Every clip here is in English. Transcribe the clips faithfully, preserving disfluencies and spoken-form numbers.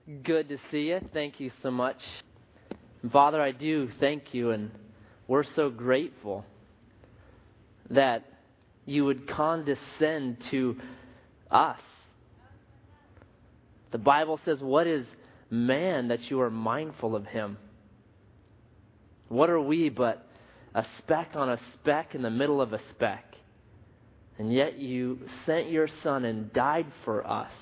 Good to see you. Thank you so much. Father, I do thank you, and we're so grateful that you would condescend to us. The Bible says, what is man that you are mindful of him? What are we but a speck on a speck in the middle of a speck? And yet you sent your Son and died for us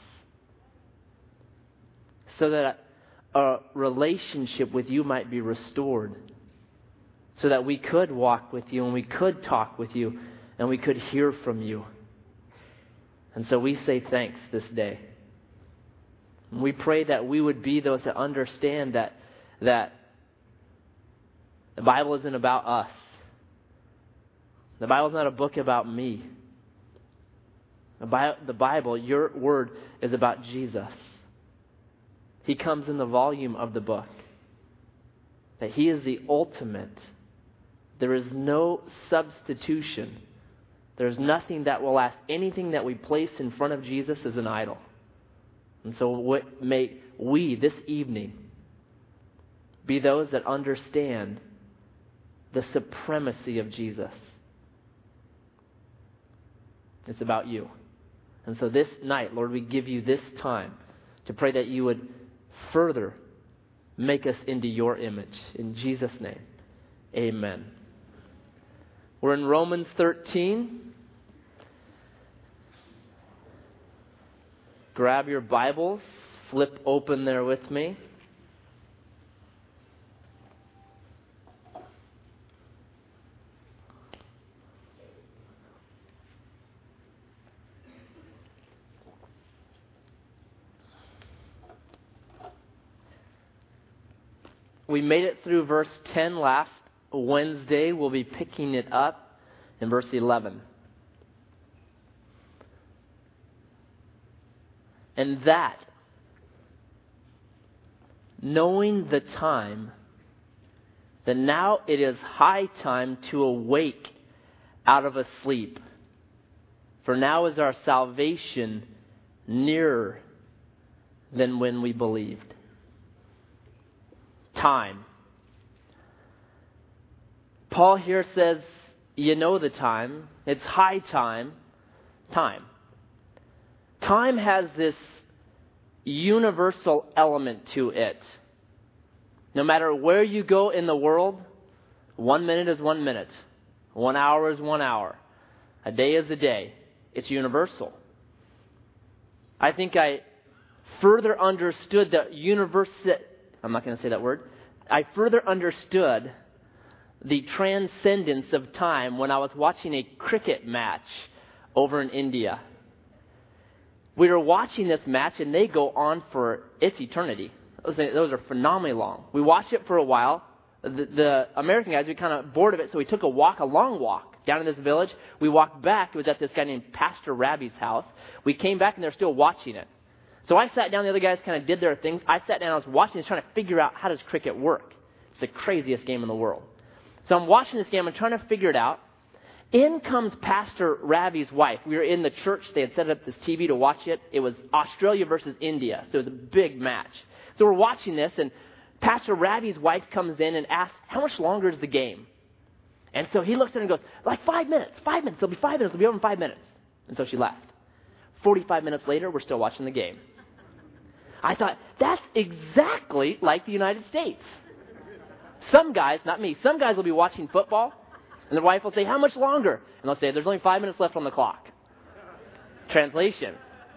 so that a relationship with you might be restored, so that we could walk with you and we could talk with you and we could hear from you. And so we say thanks this day. And we pray that we would be those that understand that, that the Bible isn't about us. The Bible is not a book about me. The Bible, the Bible, your word, is about Jesus. He comes in the volume of the book. That He is the ultimate. There is no substitution. There is nothing that will last. Anything that we place in front of Jesus is an idol. And so what may we this evening be those that understand the supremacy of Jesus. It's about you. And so this night, Lord, we give you this time to pray that you would further make us into your image. In Jesus' name, amen. We're in Romans thirteen. Grab your Bibles, flip open there with me. We made it through verse ten last Wednesday. We'll be picking it up in verse eleven. And that, knowing the time, that now it is high time to awake out of a sleep. For now is our salvation nearer than when we believed. Time. Paul here says, you know the time. It's high time. Time. Time has this universal element to it. No matter where you go in the world, one minute is one minute. One hour is one hour. A day is a day. It's universal. I think I further understood the universal... I'm not going to say that word. I further understood the transcendence of time when I was watching a cricket match over in India. We were watching this match, and they go on for its eternity. Those, those are phenomenally long. We watched it for a while. The, the American guys, we kind of bored of it, so we took a walk, a long walk, down in this village. We walked back. It was at this guy named Pastor Rabbi's house. We came back, and they're still watching it. So I sat down. The other guys kind of did their things. I sat down. I was watching this, trying to figure out how does cricket work. It's the craziest game in the world. So I'm watching this game. I'm trying to figure it out. In comes Pastor Ravi's wife. We were in the church. They had set up this T V to watch it. It was Australia versus India. So it was a big match. So we're watching this, and Pastor Ravi's wife comes in and asks, how much longer is the game? And so he looks at her and goes, like five minutes, five minutes. It'll be five minutes. It'll be over in five minutes. And so she left. forty-five minutes later, we're still watching the game. I thought, that's exactly like the United States. Some guys, not me, some guys will be watching football, and their wife will say, how much longer? And they'll say, there's only five minutes left on the clock. Translation.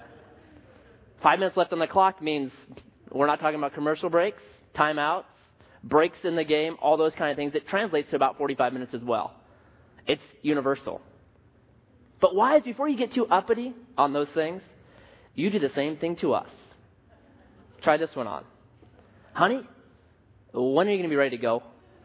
Five minutes left on the clock means we're not talking about commercial breaks, timeouts, breaks in the game, all those kind of things. It translates to about forty-five minutes as well. It's universal. But wives, before you get too uppity on those things, you do the same thing to us. Try this one on. Honey, when are you going to be ready to go?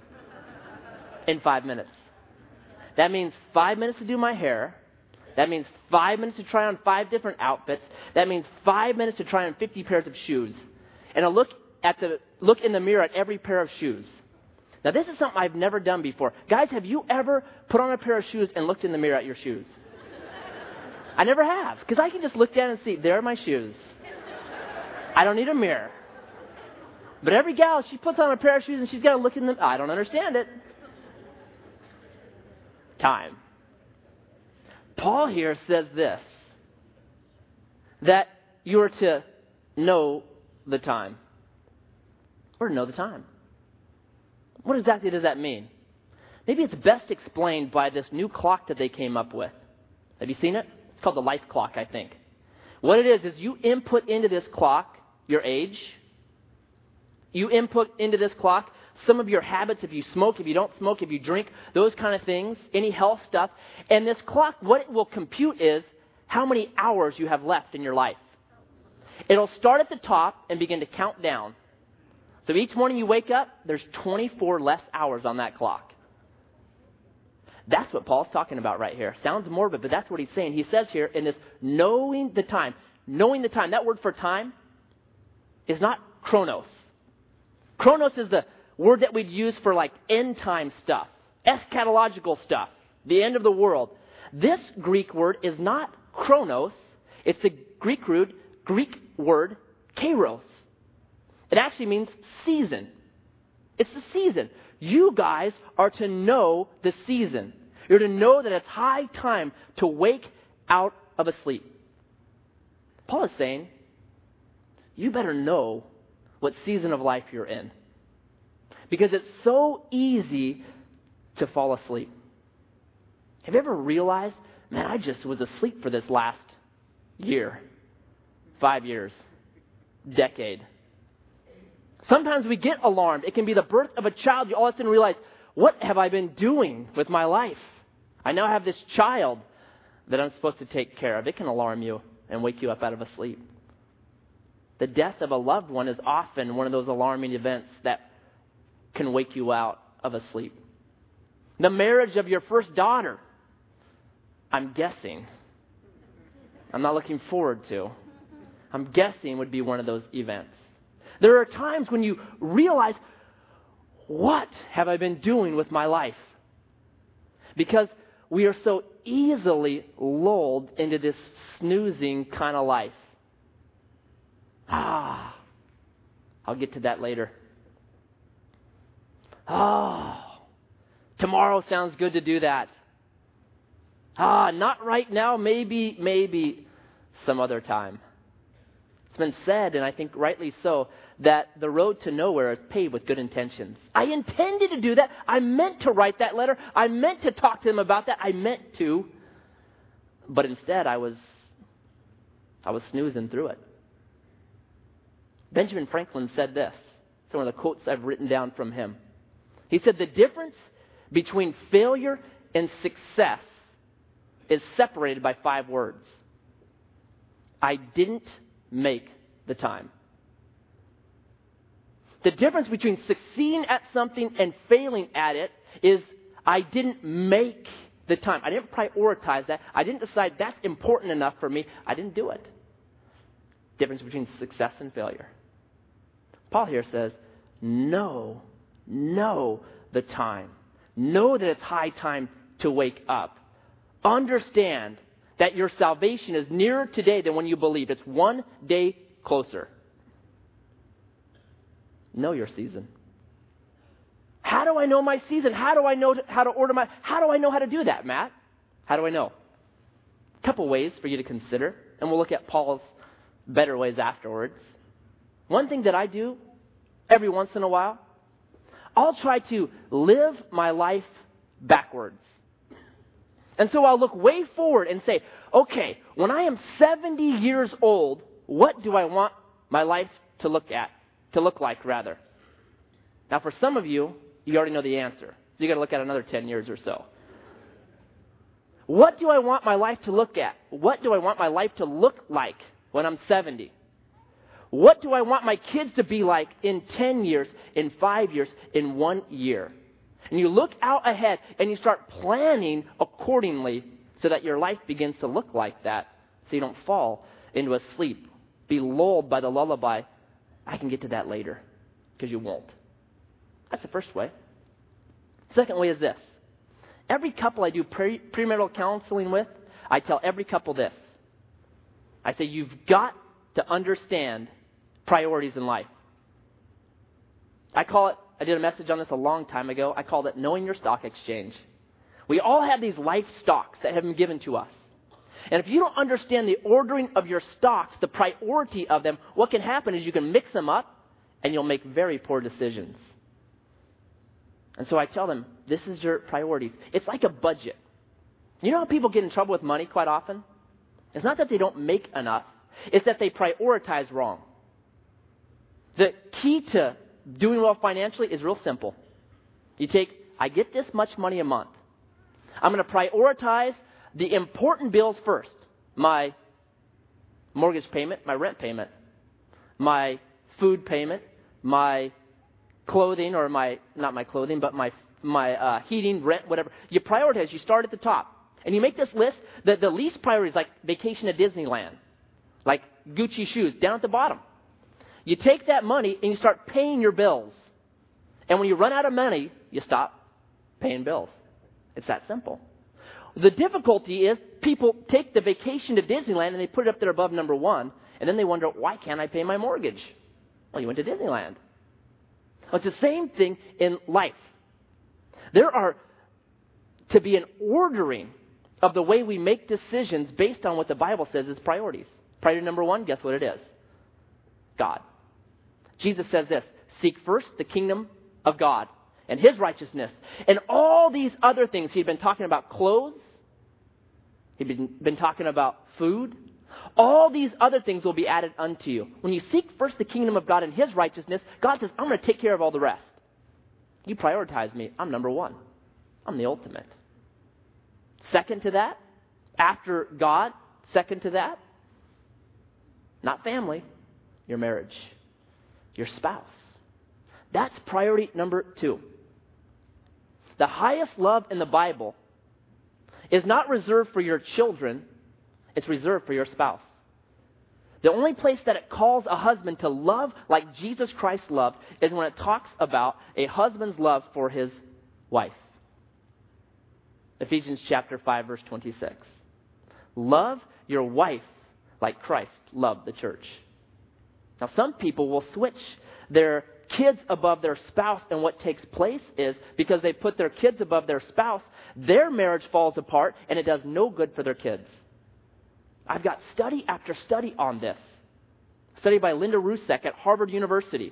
In five minutes. That means five minutes to do my hair. That means five minutes to try on five different outfits. That means five minutes to try on fifty pairs of shoes. And I look at the look in the mirror at every pair of shoes. Now, this is something I've never done before. Guys, have you ever put on a pair of shoes and looked in the mirror at your shoes? I never have, because I can just look down and see, there are my shoes. I don't need a mirror. But every gal, she puts on a pair of shoes and she's got to look in them. I don't understand it. Time. Paul here says this, that you are to know the time. Or to know the time. What exactly does that mean? Maybe it's best explained by this new clock that they came up with. Have you seen it? It's called the life clock, I think. What it is, is you input into this clock your age. You input into this clock some of your habits, if you smoke, if you don't smoke, if you drink, those kind of things, any health stuff. And this clock, what it will compute is how many hours you have left in your life. It'll start at the top and begin to count down. So each morning you wake up, there's twenty-four less hours on that clock. That's what Paul's talking about right here. Sounds morbid, but that's what he's saying. He says here in this knowing the time, knowing the time, that word for time is not chronos. Chronos is the word that we'd use for like end time stuff, eschatological stuff, the end of the world. This Greek word is not chronos. It's the Greek root, Greek word kairos. It actually means season. It's the season. You guys are to know the season. You're to know that it's high time to wake out of a sleep. Paul is saying, you better know what season of life you're in. Because it's so easy to fall asleep. Have you ever realized, man, I just was asleep for this last year, five years, decade. Sometimes we get alarmed. It can be the birth of a child. You all of a sudden realize, what have I been doing with my life? I now have this child that I'm supposed to take care of. It can alarm you and wake you up out of a sleep. The death of a loved one is often one of those alarming events that can wake you out of a sleep. The marriage of your first daughter, I'm guessing, I'm not looking forward to, I'm guessing would be one of those events. There are times when you realize, what have I been doing with my life? Because we are so easily lulled into this snoozing kind of life. Ah, I'll get to that later. Oh, tomorrow sounds good to do that. Ah, not right now, maybe, maybe some other time. It's been said, and I think rightly so, that the road to nowhere is paved with good intentions. I intended to do that. I meant to write that letter. I meant to talk to them about that. I meant to. But instead, I was, I was snoozing through it. Benjamin Franklin said this. It's one of the quotes I've written down from him. He said, the difference between failure and success is separated by five words. I didn't make the time. The difference between succeeding at something and failing at it is I didn't make the time. I didn't prioritize that. I didn't decide that's important enough for me. I didn't do it. Difference between success and failure. Paul here says, know, know the time. Know that it's high time to wake up. Understand that your salvation is nearer today than when you believed. It's one day closer. Know your season. How do I know my season? How do I know how to order my... How do I know how to do that, Matt? How do I know? A couple ways for you to consider, and we'll look at Paul's better ways afterwards. One thing that I do every once in a while, I'll try to live my life backwards. And so I'll look way forward and say, okay, when I am seventy years old, what do I want my life to look at? To look like, rather. Now, for some of you, you already know the answer. So you got to look at another ten years or so. What do I want my life to look at? What do I want my life to look like when I'm seventy? What do I want my kids to be like in ten years, in five years, in one year? And you look out ahead and you start planning accordingly so that your life begins to look like that, so you don't fall into a sleep, be lulled by the lullaby. I can get to that later, because you won't. That's the first way. Second way is this. Every couple I do pre- premarital counseling with, I tell every couple this. I say, you've got to understand priorities in life. I call it, I did a message on this a long time ago. I called it Knowing Your Stock Exchange. We all have these life stocks that have been given to us. And if you don't understand the ordering of your stocks, the priority of them, what can happen is you can mix them up and you'll make very poor decisions. And so I tell them, this is your priorities. It's like a budget. You know how people get in trouble with money quite often? It's not that they don't make enough. It's that they prioritize wrong. The key to doing well financially is real simple. You take, I get this much money a month. I'm going to prioritize the important bills first. My mortgage payment, my rent payment, my food payment, my clothing, or my, not my clothing, but my my uh, heating, rent, whatever. You prioritize. You start at the top. And you make this list. The, the least priority is like vacation to Disneyland, like Gucci shoes, down at the bottom. You take that money and you start paying your bills. And when you run out of money, you stop paying bills. It's that simple. The difficulty is people take the vacation to Disneyland and they put it up there above number one, and then they wonder, why can't I pay my mortgage? Well, you went to Disneyland. Well, it's the same thing in life. There are to be an ordering of the way we make decisions based on what the Bible says is priorities. Priority number one, guess what it is? God. Jesus says this, seek first the kingdom of God and His righteousness. And all these other things, He'd been talking about clothes. He'd been, been talking about food. All these other things will be added unto you. When you seek first the kingdom of God and His righteousness, God says, I'm going to take care of all the rest. You prioritize me. I'm number one. I'm the ultimate. Second to that, after God, second to that, not family, your marriage, your spouse. That's priority number two. The highest love in the Bible is not reserved for your children, it's reserved for your spouse. The only place that it calls a husband to love like Jesus Christ loved is when it talks about a husband's love for his wife. Ephesians chapter five, verse twenty-six. Love your wife like Christ loved the church. Now, some people will switch their kids above their spouse, and what takes place is because they put their kids above their spouse, their marriage falls apart, and it does no good for their kids. I've got study after study on this. Study by Linda Rusek at Harvard University.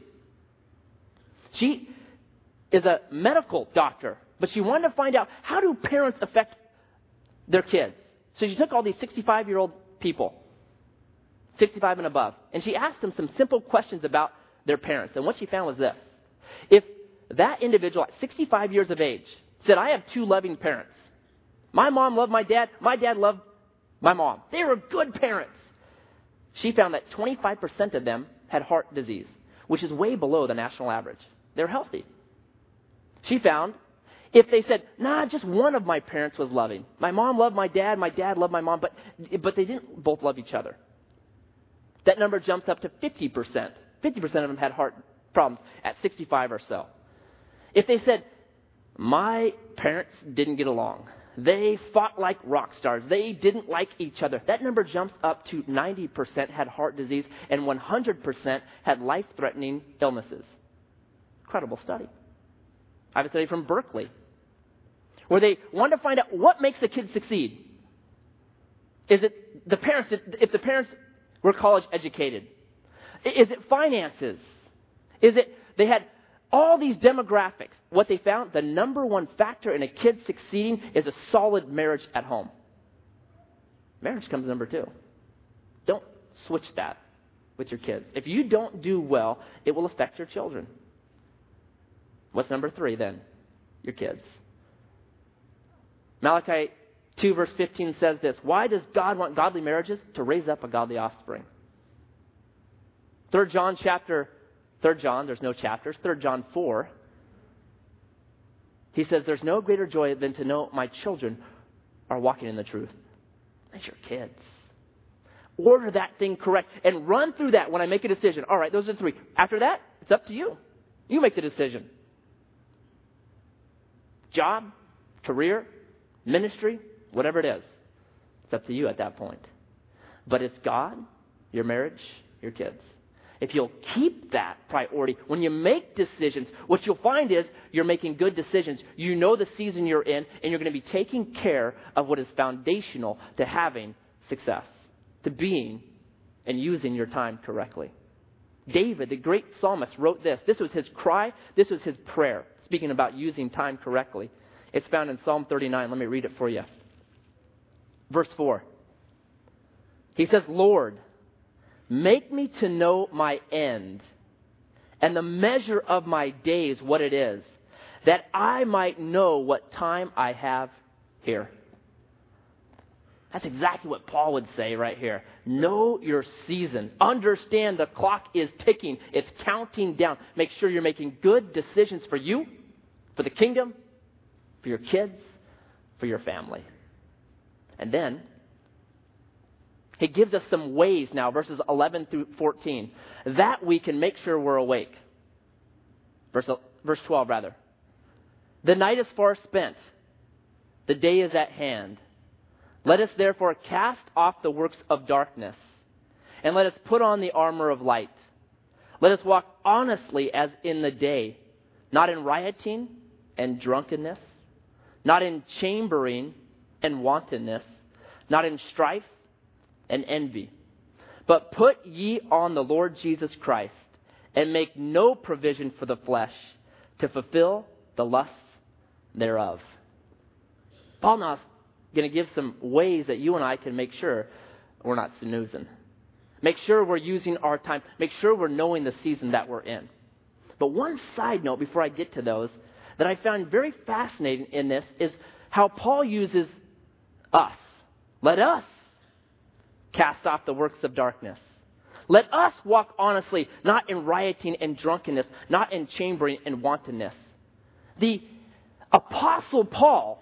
She is a medical doctor, but she wanted to find out, how do parents affect their kids? So she took all these sixty-five-year-old people, sixty-five and above, and she asked them some simple questions about their parents. And what she found was this. If that individual at sixty-five years of age said, I have two loving parents. My mom loved my dad. My dad loved my mom. They were good parents. She found that twenty-five percent of them had heart disease, which is way below the national average. They're healthy. She found if they said, nah, just one of my parents was loving. My mom loved my dad. My dad loved my mom, but, but they didn't both love each other. That number jumps up to fifty percent. fifty percent of them had heart problems at sixty-five or so. If they said, my parents didn't get along. They fought like rock stars. They didn't like each other. That number jumps up to ninety percent had heart disease and one hundred percent had life-threatening illnesses. Incredible study. I have a study from Berkeley where they wanted to find out what makes a kid succeed. Is it the parents, if the parents were college educated? Is it finances? Is it, they had all these demographics. What they found, the number one factor in a kid succeeding is a solid marriage at home. Marriage comes number two. Don't switch that with your kids. If you don't do well, it will affect your children. What's number three then? Your kids. Malachi two verse fifteen says this. Why does God want godly marriages? To raise up a godly offspring. Third John chapter, Third John, there's no chapters, Third John four, he says, there's no greater joy than to know my children are walking in the truth. That's your kids. Order that thing correct and run through that when I make a decision. All right, those are three. After that, it's up to you. You make the decision. Job, career, ministry, whatever it is. It's up to you at that point. But it's God, your marriage, your kids. if you'll keep that priority, when you make decisions, what you'll find is you're making good decisions. You know the season you're in, and you're going to be taking care of what is foundational to having success, to being and using your time correctly. David, the great psalmist, wrote this. This was his cry. This was his prayer, speaking about using time correctly. It's found in Psalm thirty-nine. Let me read it for you. Verse four. He says, Lord, make me to know my end and the measure of my days, what it is, that I might know what time I have here. That's exactly what Paul would say right here. Know your season. Understand the clock is ticking. It's counting down. Make sure you're making good decisions for you, for the kingdom, for your kids, for your family. And then he gives us some ways now, verses eleven through fourteen, that we can make sure we're awake. Verse, verse twelve, rather. The night is far spent. The day is at hand. Let us therefore cast off the works of darkness, and let us put on the armor of light. Let us walk honestly as in the day, not in rioting and drunkenness, not in chambering and wantonness, not in strife and envy. But put ye on the Lord Jesus Christ, and make no provision for the flesh to fulfill the lusts thereof. Paul now is going to give some ways that you and I can make sure we're not snoozing. Make sure we're using our time. Make sure we're knowing the season that we're in. But one side note before I get to those that I found very fascinating in this is how Paul uses us. Let us cast off the works of darkness. Let us walk honestly, not in rioting and drunkenness, not in chambering and wantonness. The Apostle Paul,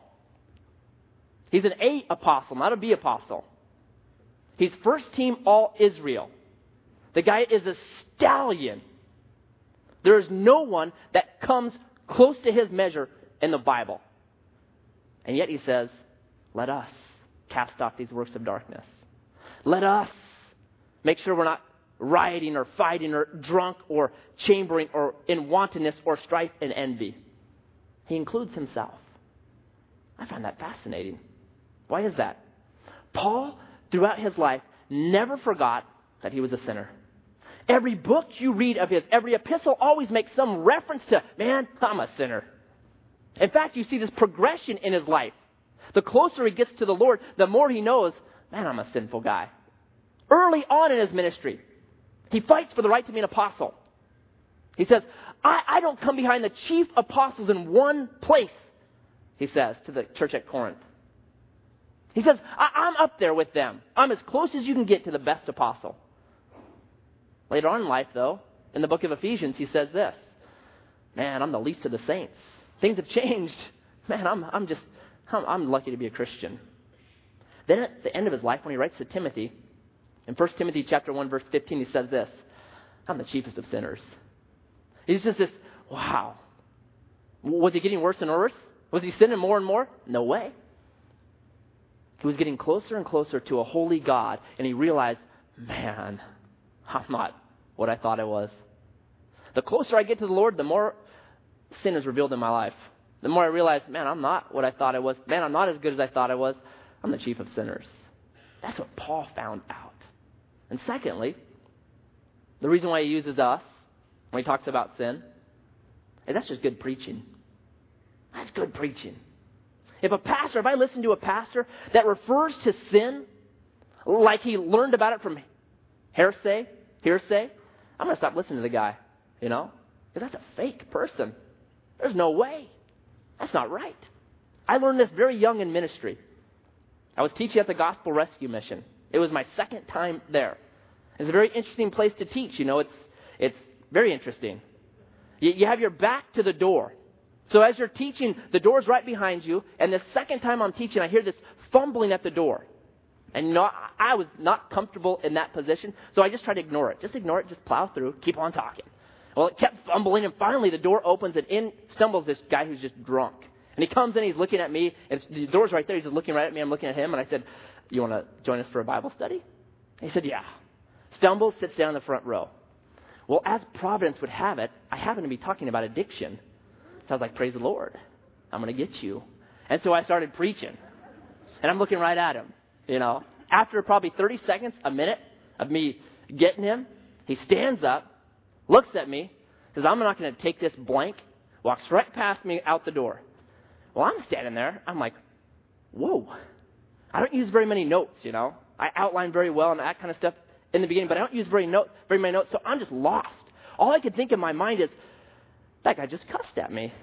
he's an A apostle, not a B apostle. He's first team all Israel. The guy is a stallion. There is no one that comes close to his measure in the Bible. And yet he says, let us cast off these works of darkness. Let us make sure we're not rioting or fighting or drunk or chambering or in wantonness or strife and envy. He includes himself. I find that fascinating. Why is that? Paul, throughout his life, never forgot that he was a sinner. Every book you read of his, every epistle always makes some reference to, man, I'm a sinner. In fact, you see this progression in his life. The closer he gets to the Lord, the more he knows, man, I'm a sinful guy. Early on in his ministry, he fights for the right to be an apostle. He says, I, I don't come behind the chief apostles in one place, he says to the church at Corinth. He says, I, I'm up there with them. I'm as close as you can get to the best apostle. Later on in life, though, in the book of Ephesians, he says this, man, I'm the least of the saints. Things have changed. Man, I'm, I'm just, I'm, I'm lucky to be a Christian. Then at the end of his life, when he writes to Timothy, in First Timothy chapter one, verse fifteen, he says this, I'm the chiefest of sinners. He's just this, wow. Was he getting worse and worse? Was he sinning more and more? No way. He was getting closer and closer to a holy God, and he realized, man, I'm not what I thought I was. The closer I get to the Lord, the more sin is revealed in my life. The more I realize, man, I'm not what I thought I was. Man, I'm not as good as I thought I was. I'm the chief of sinners. That's what Paul found out. And secondly, the reason why he uses us when he talks about sin is that's just good preaching. That's good preaching. If a pastor, if I listen to a pastor that refers to sin like he learned about it from hearsay, hearsay, I'm going to stop listening to the guy, you know? Because that's a fake person. There's no way. That's not right. I learned this very young in ministry. I was teaching at the Gospel Rescue Mission. It was my second time there. It's a very interesting place to teach. You know, it's it's very interesting. You, you have your back to the door. So as you're teaching, the door's right behind you. And the second time I'm teaching, I hear this fumbling at the door. And you know, I was not comfortable in that position, so I just tried to ignore it. Just ignore it, just plow through, keep on talking. Well, it kept fumbling, and finally the door opens, and in stumbles this guy who's just drunk. And he comes in, he's looking at me, and it's, the door's right there, he's just looking right at me, I'm looking at him, and I said, you want to join us for a Bible study? He said, yeah. Stumbles, sits down in the front row. Well, as Providence would have it, I happened to be talking about addiction. So I was like, praise the Lord. I'm going to get you. And so I started preaching. And I'm looking right at him, you know. After probably thirty seconds, a minute of me getting him, he stands up, looks at me, says, I'm not going to take this blank, walks right past me out the door. Well, I'm standing there. I'm like, whoa. I don't use very many notes, you know. I outline very well and that kind of stuff in the beginning, but I don't use very, note, very many notes, so I'm just lost. All I could think in my mind is, that guy just cussed at me.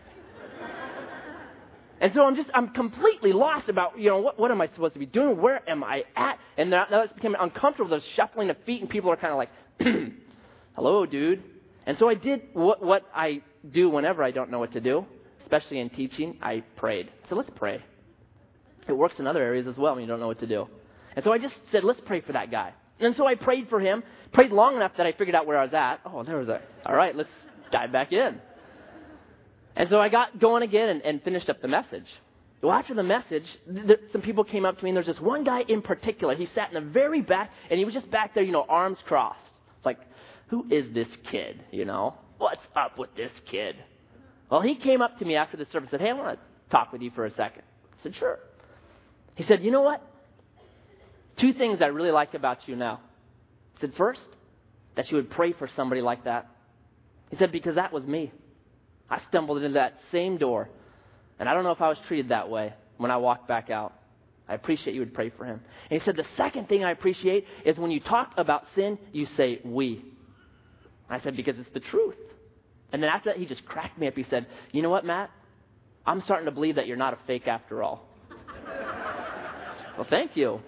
And so I'm just, I'm completely lost about, you know, what, what am I supposed to be doing? Where am I at? And now it's becoming uncomfortable, there's shuffling of feet, and people are kind of like, hello, dude. And so I did what, what I do whenever I don't know what to do, especially in teaching. I prayed. So let's pray. It works in other areas as well when you don't know what to do. And so I just said, let's pray for that guy. And so I prayed for him, prayed long enough that I figured out where I was at. Oh, there was a, all right, let's dive back in. And so I got going again and, and finished up the message. Well, after the message, th- some people came up to me, and there's this one guy in particular. He sat in the very back, and he was just back there, you know, arms crossed. It's like, who is this kid, you know? What's up with this kid? Well, he came up to me after the service and said, hey, I want to talk with you for a second. I said, sure. He said, you know what? Two things I really like about you now. He said, first, that you would pray for somebody like that. He said, because that was me. I stumbled into that same door, and I don't know if I was treated that way when I walked back out. I appreciate you would pray for him. And he said, the second thing I appreciate is when you talk about sin, you say, we. I said, because it's the truth. And then after that, he just cracked me up. He said, you know what, Matt? I'm starting to believe that you're not a fake after all. Well, thank you.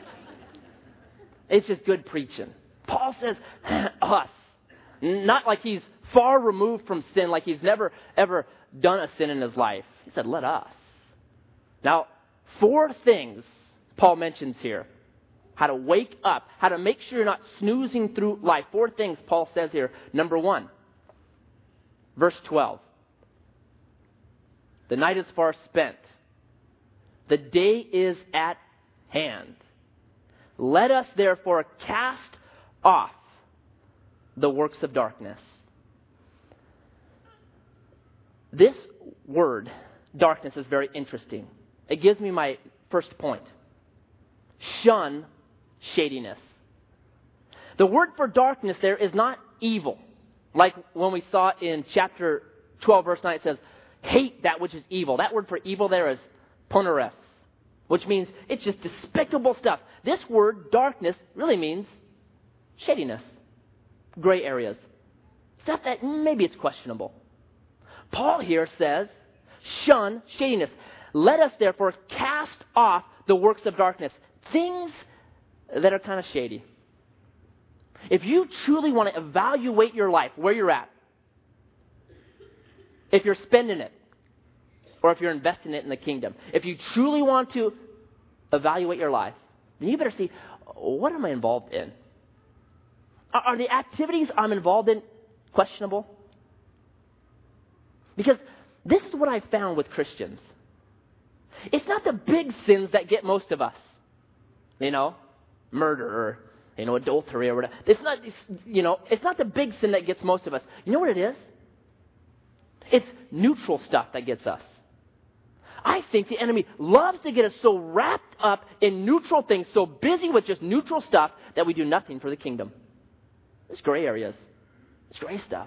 It's just good preaching. Paul says, us. Not like he's far removed from sin, like he's never, ever done a sin in his life. He said, let us. Now, four things Paul mentions here. How to wake up, how to make sure you're not snoozing through life. Four things Paul says here. Number one, verse twelve. The night is far spent. The day is at hand. Let us therefore cast off the works of darkness. This word, darkness, is very interesting. It gives me my first point. Shun shadiness. The word for darkness there is not evil. Like when we saw in chapter twelve, verse nine, it says, hate that which is evil. That word for evil there is poneres, which means it's just despicable stuff. This word, darkness, really means shadiness, gray areas, stuff that maybe it's questionable. Paul here says, shun shadiness. Let us therefore cast off the works of darkness, things that are kind of shady. If you truly want to evaluate your life, where you're at, if you're spending it, or if you're investing it in the kingdom, if you truly want to evaluate your life, then you better see, what am I involved in? Are, are the activities I'm involved in questionable? Because this is what I found with Christians. It's not the big sins that get most of us. You know, murder or, you know, adultery or whatever. It's not, you know, it's not the big sin that gets most of us. You know what it is? It's neutral stuff that gets us. I think the enemy loves to get us so wrapped up in neutral things, so busy with just neutral stuff that we do nothing for the kingdom. It's gray areas. It's gray stuff.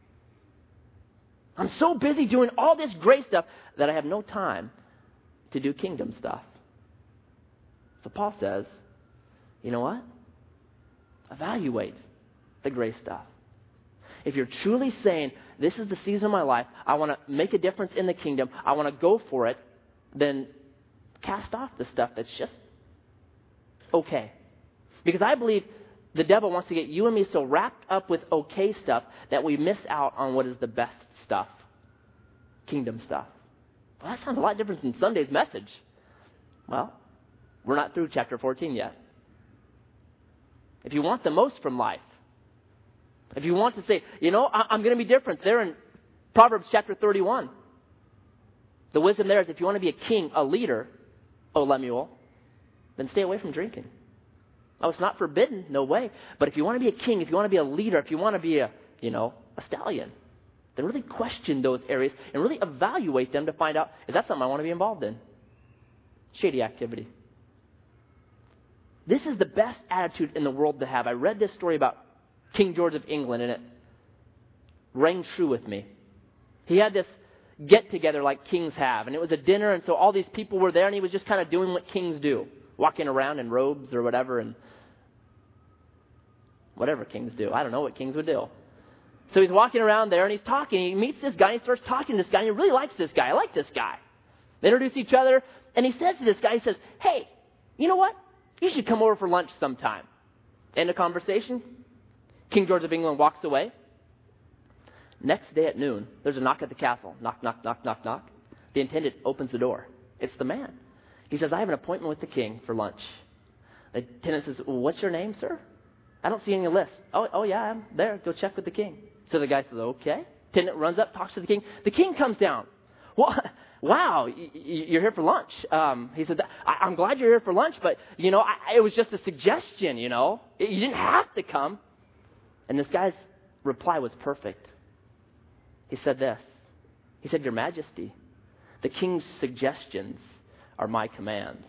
I'm so busy doing all this gray stuff that I have no time to do kingdom stuff. So Paul says, you know what? Evaluate the gray stuff. If you're truly saying, this is the season of my life, I want to make a difference in the kingdom, I want to go for it, then cast off the stuff that's just okay. Because I believe the devil wants to get you and me so wrapped up with okay stuff that we miss out on what is the best stuff. Kingdom stuff. Well, that sounds a lot different than Sunday's message. Well, we're not through chapter fourteen yet. If you want the most from life, if you want to say, you know, I- I'm going to be different, there in Proverbs chapter thirty-one, the wisdom there is if you want to be a king, a leader, O Lemuel, then stay away from drinking. Oh, it's not forbidden, no way. But if you want to be a king, if you want to be a leader, if you want to be a you know, a stallion. They really question those areas and really evaluate them to find out, is that something I want to be involved in? Shady activity. This is the best attitude in the world to have. I read this story about King George of England, and it rang true with me. He had this get-together like kings have, and it was a dinner, and so all these people were there, and he was just kind of doing what kings do, walking around in robes or whatever, and whatever kings do. I don't know what kings would do. So he's walking around there, and he's talking. He meets this guy, and he starts talking to this guy, and he really likes this guy. I like this guy. They introduce each other, and he says to this guy, he says, hey, you know what? You should come over for lunch sometime. End of conversation. King George of England walks away. Next day at noon, there's a knock at the castle. Knock, knock, knock, knock, knock. The attendant opens the door. It's the man. He says, I have an appointment with the king for lunch. The attendant says, well, what's your name, sir? I don't see any list. Oh, oh yeah, I'm there. Go check with the king. So the guy says, okay. Attendant runs up, talks to the king. The king comes down. Well, wow, you're here for lunch. Um, he said, I'm glad you're here for lunch, but, you know, I, it was just a suggestion, you know. You didn't have to come. And this guy's reply was perfect. He said this. He said, Your Majesty, the king's suggestions are my commands.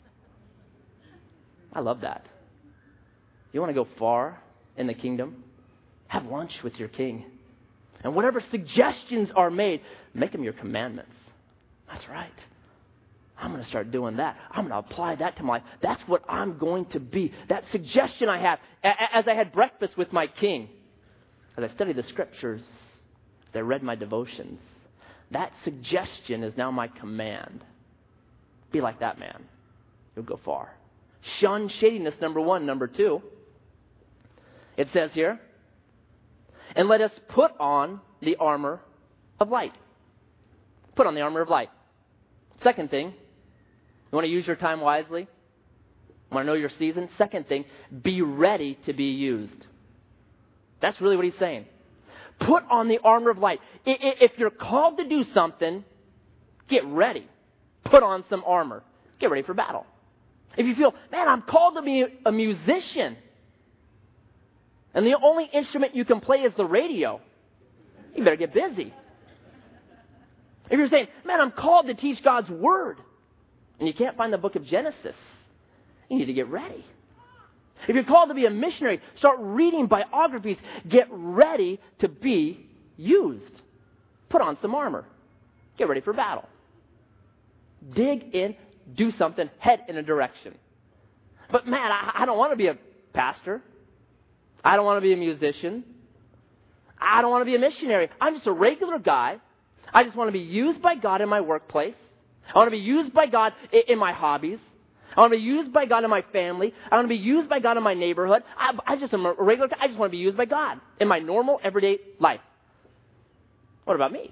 I love that. You want to go far in the kingdom? Have lunch with your king. And whatever suggestions are made, make them your commandments. That's right. I'm going to start doing that. I'm going to apply that to my life. That's what I'm going to be. That suggestion I have, as I had breakfast with my king, as I studied the scriptures, as I read my devotions, that suggestion is now my command. Be like that man. You'll go far. Shun shadiness, number one. Number two, it says here, and let us put on the armor of light. Put on the armor of light. Second thing, you want to use your time wisely? Want to know your season? Second thing, be ready to be used. That's really what he's saying. Put on the armor of light. If you're called to do something, get ready. Put on some armor. Get ready for battle. If you feel, man, I'm called to be a musician, and the only instrument you can play is the radio, you better get busy. If you're saying, man, I'm called to teach God's Word, and you can't find the book of Genesis, you need to get ready. If you're called to be a missionary, start reading biographies. Get ready to be used. Put on some armor. Get ready for battle. Dig in, do something, head in a direction. But man, I, I don't want to be a pastor. I don't want to be a musician. I don't want to be a missionary. I'm just a regular guy. I just want to be used by God in my workplace. I want to be used by God in, in my hobbies. I want to be used by God in my family. I want to be used by God in my neighborhood. I, I just am a regular guy. I just want to be used by God in my normal, everyday life. What about me?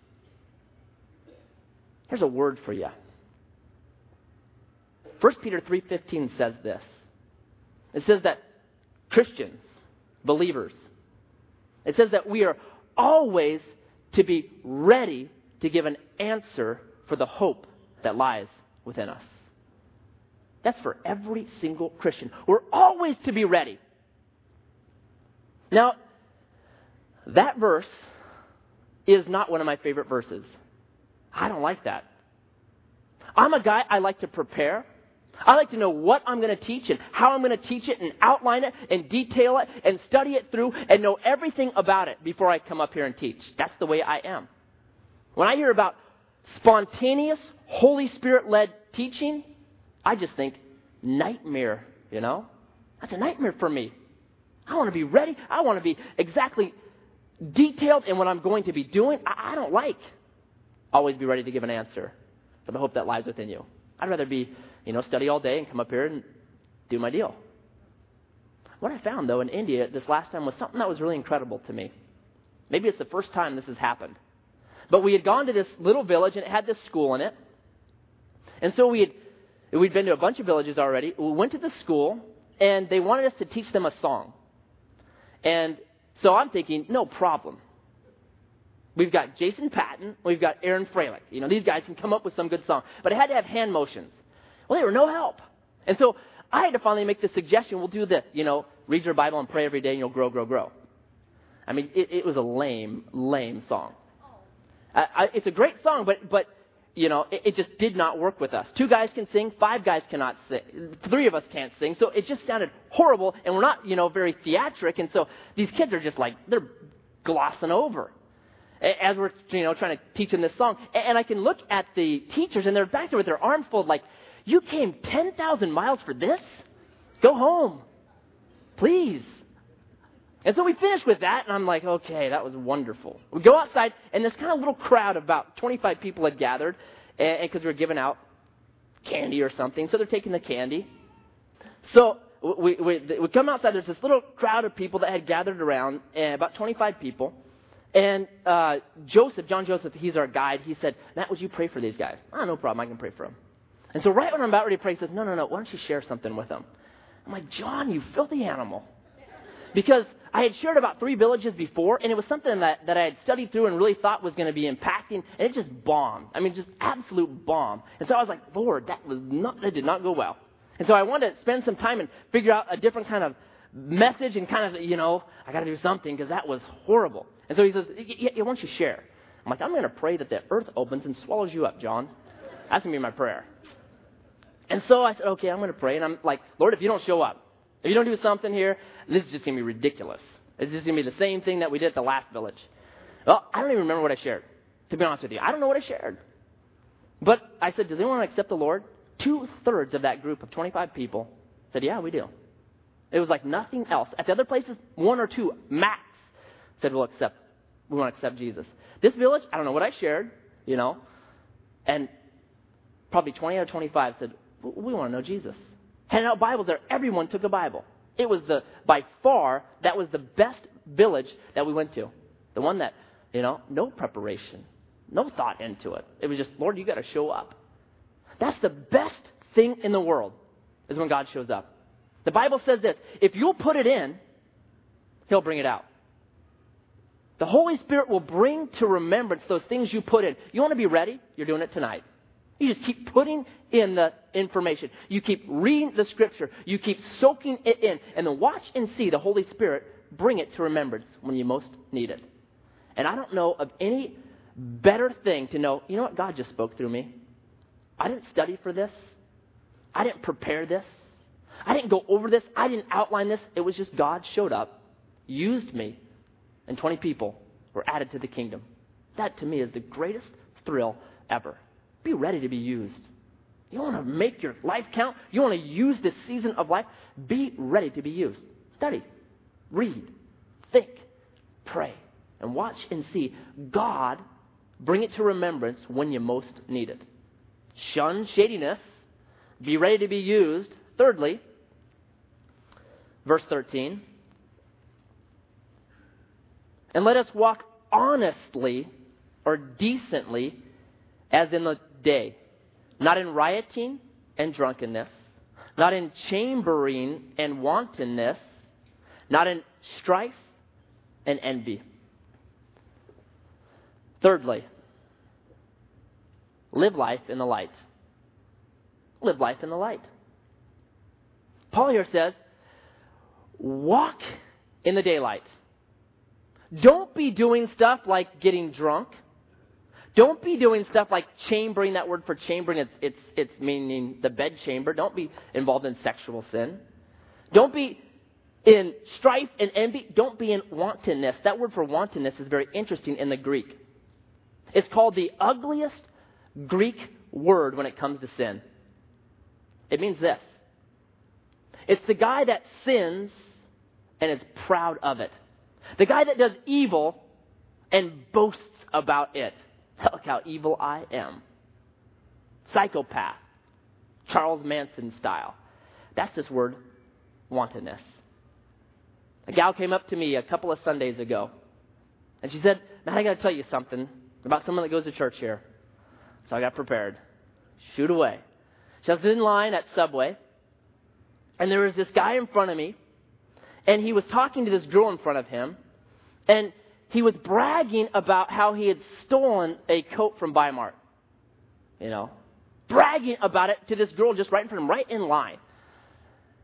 Here's a word for you. First Peter three fifteen says this. It says that Christians, believers, it says that we are always to be ready to give an answer for the hope that lies within us. That's for every single Christian. We're always to be ready. Now, that verse is not one of my favorite verses. I don't like that. I'm a guy, I like to prepare. I like to know what I'm going to teach and how I'm going to teach it and outline it and detail it and study it through and know everything about it before I come up here and teach. That's the way I am. When I hear about spontaneous, Holy Spirit-led teaching, I just think, nightmare, you know? That's a nightmare for me. I want to be ready. I want to be exactly detailed in what I'm going to be doing. I, I don't like always be ready to give an answer for the hope that lies within you. I'd rather be, you know, study all day and come up here and do my deal. What I found, though, in India this last time was something that was really incredible to me. Maybe it's the first time this has happened. But we had gone to this little village, and it had this school in it. And so we had, we'd been to a bunch of villages already. We went to the school, and they wanted us to teach them a song. And so I'm thinking, no problem. We've got Jason Patton. We've got Aaron Freilich. You know, these guys can come up with some good song. But it had to have hand motions. Well, they were no help. And so I had to finally make the suggestion, we'll do this, you know, read your Bible and pray every day and you'll grow, grow, grow. I mean, it, it was a lame, lame song. I, I, it's a great song, but, but you know, it, it just did not work with us. Two guys can sing, five guys cannot sing. Three of us can't sing, so it just sounded horrible, and we're not, you know, very theatric, and so these kids are just like, they're glossing over as we're, you know, trying to teach them this song. And I can look at the teachers, and they're back there with their arms folded like, you came ten thousand miles for this? Go home, please. And so we finished with that, and I'm like, okay, that was wonderful. We go outside, and this kind of little crowd of about twenty-five people had gathered, because we were giving out candy or something, so they're taking the candy. So we, we, we come outside, there's this little crowd of people that had gathered around, uh, about twenty-five people, and uh, Joseph, John Joseph, he's our guide, he said, Matt, would you pray for these guys? Oh, no problem, I can pray for them. And so right when I'm about ready to pray, he says, no, no, no, why don't you share something with them? I'm like, John, you filthy animal. Because I had shared about three villages before, and it was something that, that I had studied through and really thought was going to be impacting, and it just bombed. I mean, just absolute bomb. And so I was like, Lord, that was not, that did not go well. And so I wanted to spend some time and figure out a different kind of message and kind of, you know, I got to do something because that was horrible. And so he says, yeah, yeah, why don't you share? I'm like, I'm going to pray that the earth opens and swallows you up, John. That's going to be my prayer. And so I said, okay, I'm going to pray. And I'm like, Lord, if you don't show up, if you don't do something here, this is just going to be ridiculous. It's just going to be the same thing that we did at the last village. Well, I don't even remember what I shared, to be honest with you. I don't know what I shared. But I said, does anyone want to accept the Lord? Two-thirds of that group of twenty-five people said, yeah, we do. It was like nothing else. At the other places, one or two max said, we'll accept, we want to accept Jesus. This village, I don't know what I shared, you know, and probably twenty out of twenty-five said, we want to know Jesus. Handed out Bibles there. Everyone took a Bible. It was the, by far, that was the best village that we went to. The one that, you know, no preparation, no thought into it. It was just, Lord, you got to show up. That's the best thing in the world, is when God shows up. The Bible says this, if you'll put it in, He'll bring it out. The Holy Spirit will bring to remembrance those things you put in. You want to be ready? You're doing it tonight. You just keep putting in the information. You keep reading the Scripture. You keep soaking it in. And then watch and see the Holy Spirit bring it to remembrance when you most need it. And I don't know of any better thing to know, you know what, God just spoke through me. I didn't study for this. I didn't prepare this. I didn't go over this. I didn't outline this. It was just God showed up, used me, and twenty people were added to the kingdom. That, to me, is the greatest thrill ever. Be ready to be used. You want to make your life count? You want to use this season of life? Be ready to be used. Study, read, think, pray, and watch and see God bring it to remembrance when you most need it. Shun shadiness. Be ready to be used. Thirdly, verse thirteen. And let us walk honestly or decently as in the day, not in rioting and drunkenness, not in chambering and wantonness, not in strife and envy. Thirdly, live life in the light. Live life in the light. Paul here says, walk in the daylight. Don't be doing stuff like getting drunk. Don't be doing stuff like chambering. That word for chambering, it's, it's, it's meaning the bed chamber. Don't be involved in sexual sin. Don't be in strife and envy. Don't be in wantonness. That word for wantonness is very interesting in the Greek. It's called the ugliest Greek word when it comes to sin. It means this. It's the guy that sins and is proud of it. The guy that does evil and boasts about it. Look how evil I am. Psychopath. Charles Manson style. That's this word, wantonness. A gal came up to me a couple of Sundays ago, and she said, "Man, I got to tell you something about someone that goes to church here." So I got prepared. Shoot away. So I was in line at Subway, and there was this guy in front of me, and he was talking to this girl in front of him, and he was bragging about how he had stolen a coat from Weimar. You know, bragging about it to this girl just right in front of him, right in line.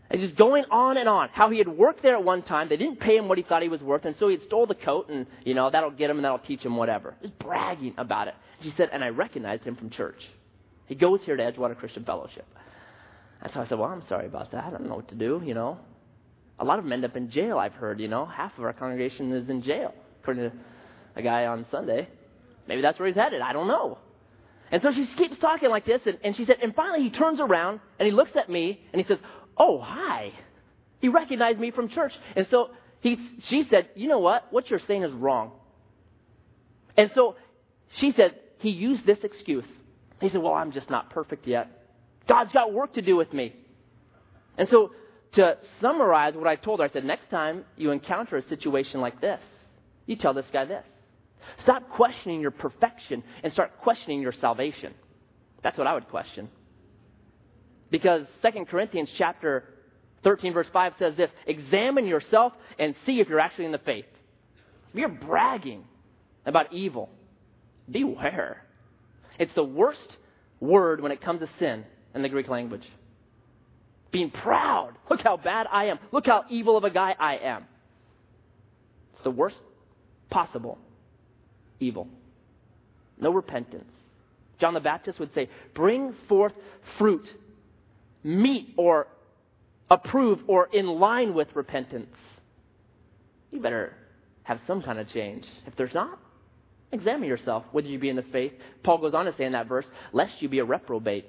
And just going on and on. How he had worked there at one time. They didn't pay him what he thought he was worth. And so he had stole the coat and, you know, that'll get him and that'll teach him whatever. Just bragging about it. She said, and I recognized him from church. He goes here to Edgewater Christian Fellowship. And so I said, well, I'm sorry about that. I don't know what to do, you know. A lot of them end up in jail, I've heard, you know. Half of our congregation is in jail, according to a guy on Sunday. Maybe that's where he's headed. I don't know. And so she keeps talking like this, and, and she said, and finally he turns around, and he looks at me, and he says, oh, hi. He recognized me from church. And so he, she said, you know what? What you're saying is wrong. And so she said, he used this excuse. He said, well, I'm just not perfect yet. God's got work to do with me. And so to summarize what I told her, I said, next time you encounter a situation like this, you tell this guy this. Stop questioning your perfection and start questioning your salvation. That's what I would question. Because Second Corinthians chapter thirteen verse five says this, examine yourself and see if you're actually in the faith. If you're bragging about evil, beware. It's the worst word when it comes to sin in the Greek language. Being proud. Look how bad I am. Look how evil of a guy I am. It's the worst possible evil. No repentance. John the Baptist would say, bring forth fruit, meet or approve or in line with repentance. You better have some kind of change. If there's not, examine yourself, whether you be in the faith. Paul goes on to say in that verse, lest you be a reprobate.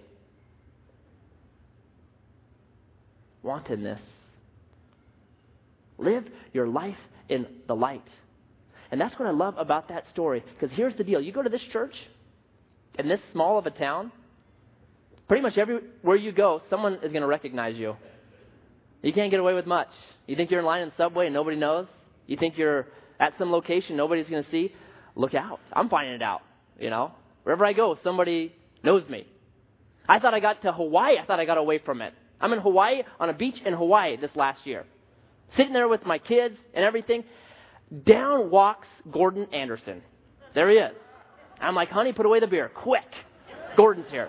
Wantonness. Live your life in the light. And that's what I love about that story. Because here's the deal. You go to this church, in this small of a town, pretty much everywhere you go, someone is going to recognize you. You can't get away with much. You think you're in line in the subway and nobody knows? You think you're at some location nobody's going to see? Look out. I'm finding it out, you know. Wherever I go, somebody knows me. I thought I got to Hawaii. I thought I got away from it. I'm in Hawaii, on a beach in Hawaii this last year. Sitting there with my kids and everything. Down walks Gordon Anderson. There he is. I'm like, honey, put away the beer. Quick. Gordon's here.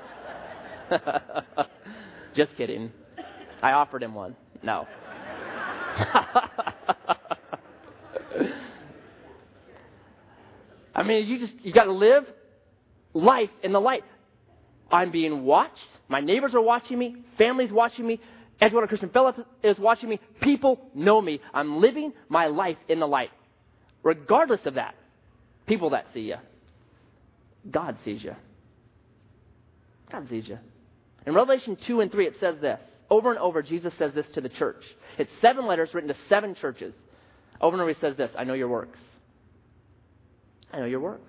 Just kidding. I offered him one. No. I mean, you just, you got to live life in the light. I'm being watched. My neighbors are watching me. Family's watching me. Edgewater Christian Fellowship is watching me. People know me. I'm living my life in the light. Regardless of that, people that see you, God sees you. God sees you. In Revelation two and three, it says this. Over and over, Jesus says this to the church. It's seven letters written to seven churches. Over and over, he says this. I know your works. I know your works.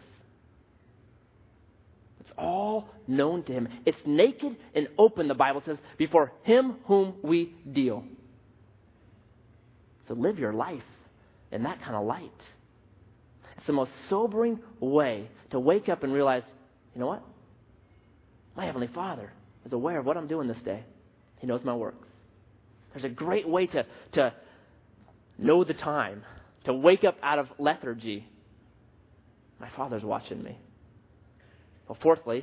It's all known to him. It's naked and open, the Bible says, before him whom we deal. So live your life in that kind of light. It's the most sobering way to wake up and realize, you know what? My Heavenly Father is aware of what I'm doing this day. He knows my works. There's a great way to, to know the time, to wake up out of lethargy. My Father's watching me. Well, fourthly,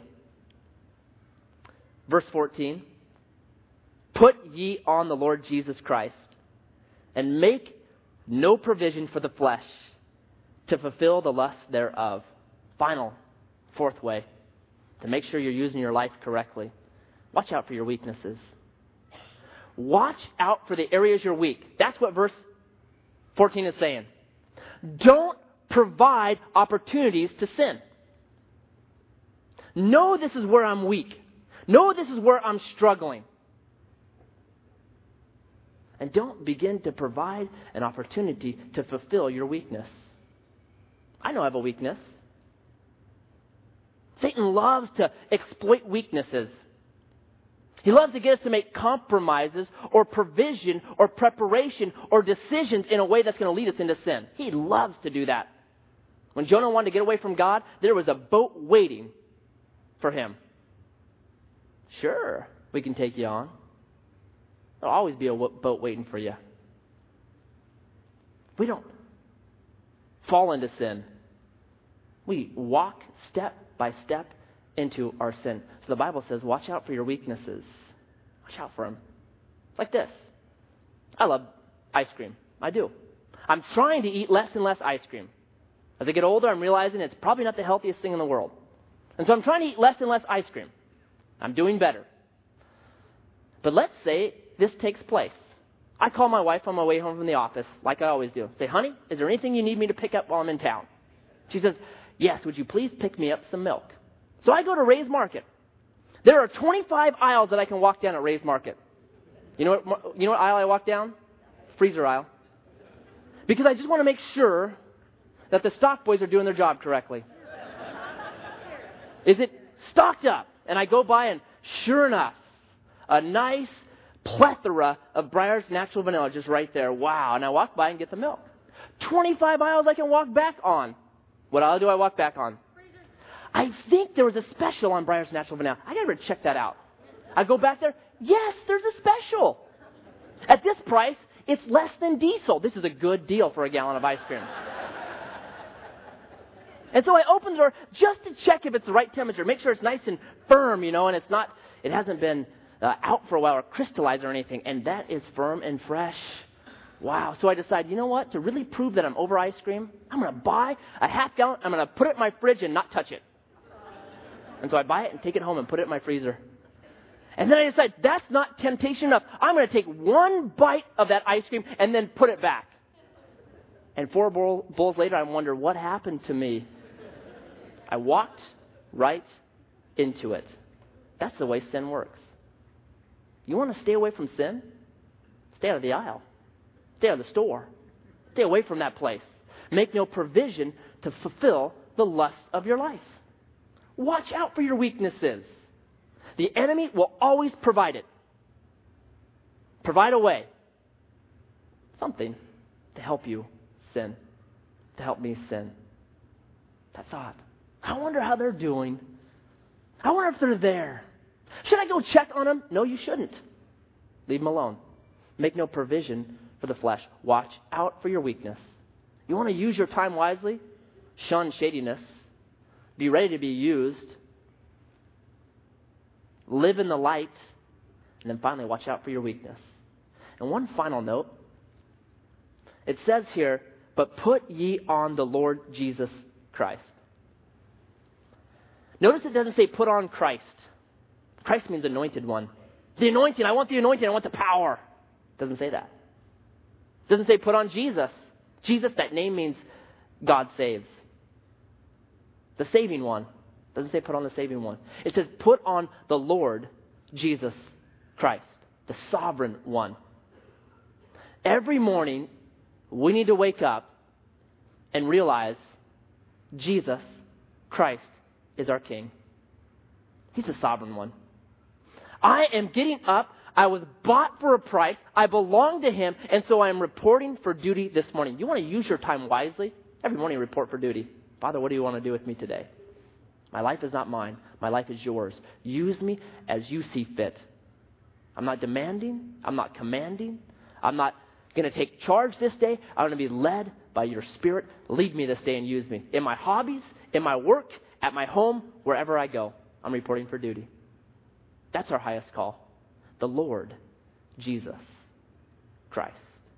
verse fourteen, put ye on the Lord Jesus Christ, and make no provision for the flesh to fulfill the lust thereof. Final, fourth way, to make sure you're using your life correctly. Watch out for your weaknesses. Watch out for the areas you're weak. That's what verse fourteen is saying. Don't provide opportunities to sin. Know this is where I'm weak. Know this is where I'm struggling. And don't begin to provide an opportunity to fulfill your weakness. I know I have a weakness. Satan loves to exploit weaknesses. He loves to get us to make compromises or provision or preparation or decisions in a way that's going to lead us into sin. He loves to do that. When Jonah wanted to get away from God, there was a boat waiting for him. Sure, we can take you on. There'll always be a boat waiting for you. We don't fall into sin. We walk step by step into our sin. So the Bible says, watch out for your weaknesses. Watch out for them. It's like this. I love ice cream. I do. I'm trying to eat less and less ice cream. As I get older, I'm realizing it's probably not the healthiest thing in the world. And so I'm trying to eat less and less ice cream. I'm doing better. But let's say this takes place. I call my wife on my way home from the office, like I always do. Say, honey, is there anything you need me to pick up while I'm in town? She says, yes, would you please pick me up some milk? So I go to Ray's Market. There are twenty-five aisles that I can walk down at Ray's Market. You know what, you know what aisle I walk down? Freezer aisle. Because I just want to make sure that the stock boys are doing their job correctly. Is it stocked up? And I go by and sure enough, a nice plethora of Breyer's Natural Vanilla just right there. Wow. And I walk by and get the milk. twenty-five aisles I can walk back on. What aisle do I walk back on? I think there was a special on Breyer's Natural Vanilla. I gotta check that out. I go back there. Yes, there's a special. At this price, it's less than diesel. This is a good deal for a gallon of ice cream. And so I open the door just to check if it's the right temperature. Make sure it's nice and firm, you know, and it's not, it hasn't been uh, out for a while or crystallized or anything. And that is firm and fresh. Wow. So I decide, you know what? To really prove that I'm over ice cream, I'm going to buy a half gallon. I'm going to put it in my fridge and not touch it. And so I buy it and take it home and put it in my freezer. And then I decide that's not temptation enough. I'm going to take one bite of that ice cream and then put it back. And four bowl, bowls later, I wonder what happened to me. I walked right into it. That's the way sin works. You want to stay away from sin? Stay out of the aisle. Stay out of the store. Stay away from that place. Make no provision to fulfill the lust of your life. Watch out for your weaknesses. The enemy will always provide it. Provide a way. Something to help you sin. To help me sin. That thought. I wonder how they're doing. I wonder if they're there. Should I go check on them? No, you shouldn't. Leave them alone. Make no provision for the flesh. Watch out for your weakness. You want to use your time wisely? Shun shadiness. Be ready to be used. Live in the light. And then finally, watch out for your weakness. And one final note. It says here, but put ye on the Lord Jesus Christ. Notice it doesn't say put on Christ. Christ means anointed one. The anointing, I want the anointing, I want the power. It doesn't say that. It doesn't say put on Jesus. Jesus, that name means God saves. The saving one. It doesn't say put on the saving one. It says put on the Lord Jesus Christ, the sovereign one. Every morning, we need to wake up and realize Jesus Christ is our King. He's the sovereign one. I am getting up. I was bought for a price. I belong to Him. And so I am reporting for duty this morning. You want to use your time wisely? Every morning report for duty. Father, what do you want to do with me today? My life is not mine. My life is yours. Use me as you see fit. I'm not demanding. I'm not commanding. I'm not going to take charge this day. I'm going to be led by your Spirit. Lead me this day and use me. In my hobbies, in my work, at my home, wherever I go, I'm reporting for duty. That's our highest call. The Lord Jesus Christ.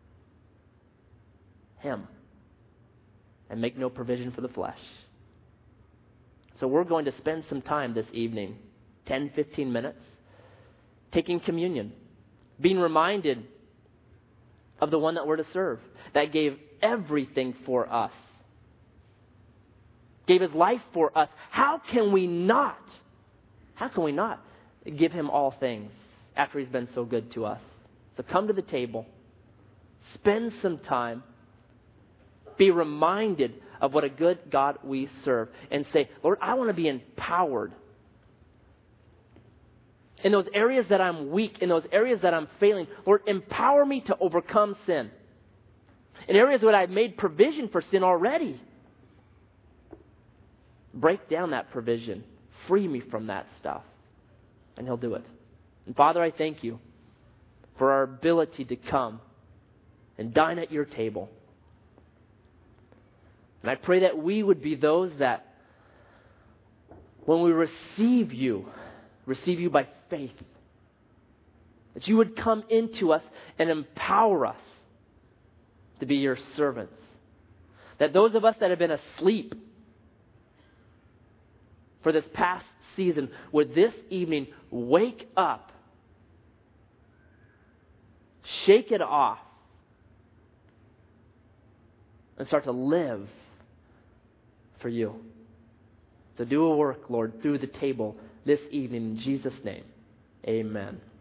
Him. And make no provision for the flesh. So we're going to spend some time this evening, ten, fifteen minutes, taking communion, being reminded of the one that we're to serve, that gave everything for us, gave His life for us. How can we not, how can we not give Him all things after He's been so good to us? So come to the table, spend some time, be reminded of what a good God we serve, and say, Lord, I want to be empowered in those areas that I'm weak, in those areas that I'm failing. Lord, empower me to overcome sin. In areas where I've made provision for sin already, break down that provision. Free me from that stuff. And He'll do it. And Father, I thank you for our ability to come and dine at your table. And I pray that we would be those that, when we receive you, receive you by faith. That you would come into us and empower us to be your servants. That those of us that have been asleep for this past season would this evening wake up, shake it off, and start to live for you. So do a work, Lord, through the table this evening in Jesus' name. Amen.